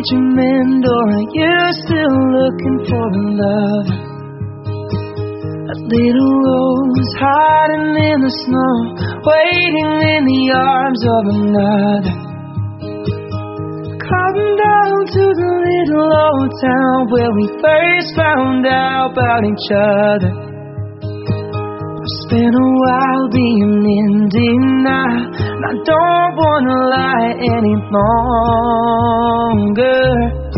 you mend, or are you still looking for a lover? A little rose hiding in the snow, waiting in the arms of another. Come down to the little old town where we first found out about each other. It's been a while being Indiana, and I don't wanna lie any longer.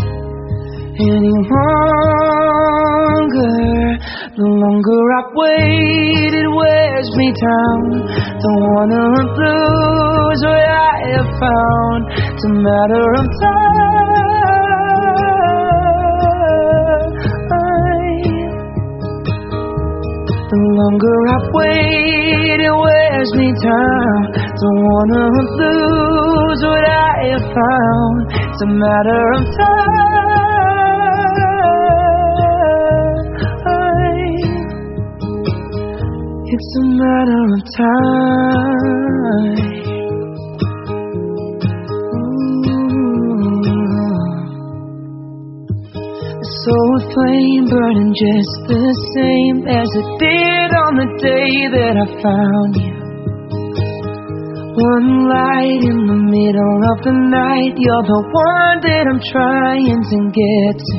The longer I've waited wears me down. Don't wanna lose what I have found. It's a matter of time. The longer I've waited wears me down. Don't wanna lose what I have found. It's a matter of time. It's a matter of time. So a flame burning just the same as it did on the day that I found you. One light in the middle of the night. You're the one that I'm trying to get to.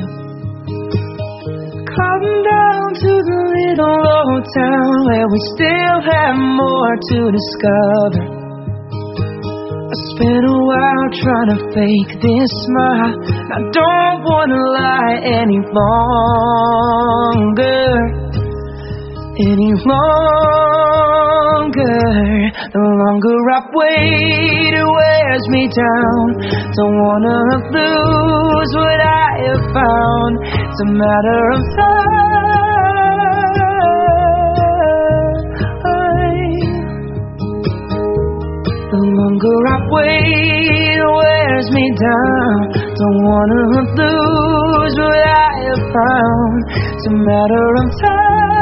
Come down to the little old town where we still have more to discover. I spent a while trying to fake this smile. I don't wanna lie any longer. The longer I've waited, it wears me down. Don't wanna lose what I have found. It's a matter of time. The longer I've waited, it wears me down. Don't wanna lose what I have found. It's a matter of time.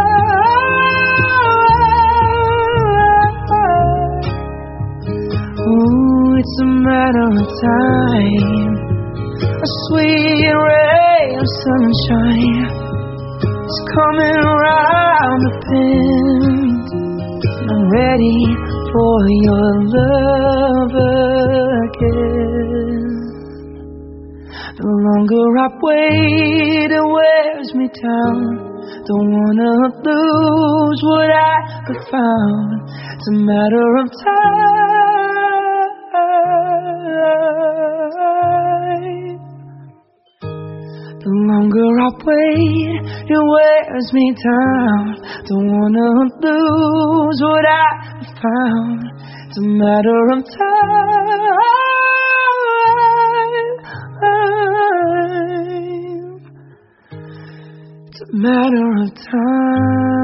Ooh, it's a matter of time. A sweet ray of sunshine is coming around the bend. I'm ready for your love again. The longer I wait, it wears me down. Don't wanna lose what I have found. It's a matter of time. The longer I wait, it wears me down. Don't wanna lose what I have found. It's a matter of time. It's a matter of time.